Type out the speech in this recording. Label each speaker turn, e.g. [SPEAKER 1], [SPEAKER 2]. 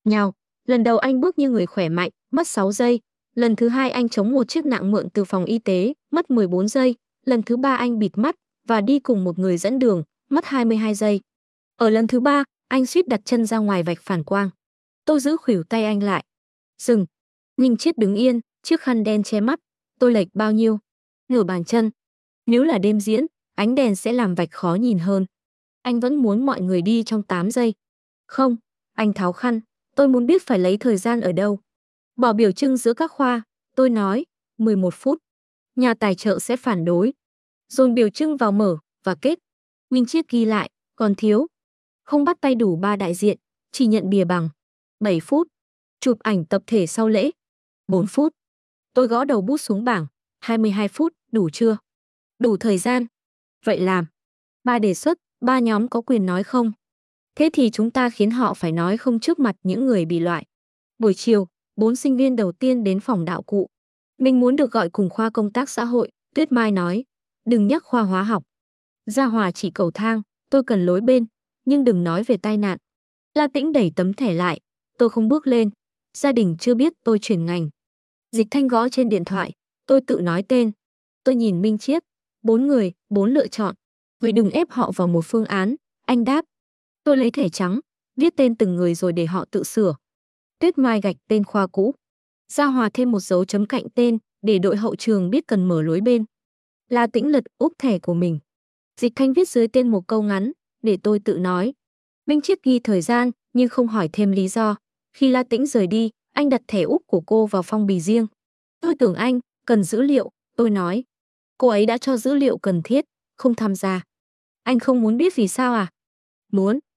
[SPEAKER 1] Nhào, lần đầu anh bước như người khỏe mạnh, mất 6 giây. Lần thứ hai anh chống một chiếc nạng mượn từ phòng y tế, mất 14 giây. Lần thứ ba anh bịt mắt và đi cùng một người dẫn đường, mất 22 giây. Ở lần thứ ba, anh suýt đặt chân ra ngoài vạch phản quang. Tôi giữ khuỷu tay anh lại. Dừng. Ninh Chiết đứng yên, chiếc khăn đen che mắt. Tôi lệch bao nhiêu? Nửa bàn chân. Nếu là đêm diễn, ánh đèn sẽ làm vạch khó nhìn hơn. Anh vẫn muốn mọi người đi trong 8 giây. Không, anh tháo khăn. Tôi muốn biết phải lấy thời gian ở đâu. Bỏ biểu trưng giữa các khoa. Tôi nói, 11 phút. Nhà tài trợ sẽ phản đối. Dồn biểu trưng vào mở và kết. Minh Chiết ghi lại, còn thiếu. Không bắt tay đủ 3 đại diện, chỉ nhận bìa bằng. 7 phút. Chụp ảnh tập thể sau lễ. 4 phút. Tôi gõ đầu bút xuống bảng. 22 phút, đủ chưa? Đủ thời gian. Vậy làm. 3 đề xuất, 3 nhóm có quyền nói không. Thế thì chúng ta khiến họ phải nói không trước mặt những người bị loại. Buổi chiều, 4 sinh viên đầu tiên đến phòng đạo cụ. Mình muốn được gọi cùng khoa công tác xã hội, Tuyết Mai nói. Đừng nhắc khoa hóa học. Gia Hòa chỉ cầu thang, tôi cần lối bên, nhưng đừng nói về tai nạn. La Tĩnh đẩy tấm thẻ lại, tôi không bước lên. Gia đình chưa biết tôi chuyển ngành. Dịch Thanh gõ trên điện thoại, tôi tự nói tên. Tôi nhìn Minh Chiết, 4 người, 4 lựa chọn. Vậy đừng ép họ vào một phương án, anh đáp. Tôi lấy thẻ trắng, viết tên từng người rồi để họ tự sửa. Tuyết Mai gạch tên khoa cũ. Gia Hòa thêm một dấu chấm cạnh tên, để đội hậu trường biết cần mở lối bên. La Tĩnh lật úp thẻ của mình. Dịch Thanh viết dưới tên một câu ngắn, để tôi tự nói. Minh Chiết ghi thời gian, nhưng không hỏi thêm lý do. Khi La Tĩnh rời đi, anh đặt thẻ úp của cô vào phong bì riêng. Tôi tưởng anh cần dữ liệu, tôi nói. Cô ấy đã cho dữ liệu cần thiết, không tham gia. Anh không muốn biết vì sao à? Muốn.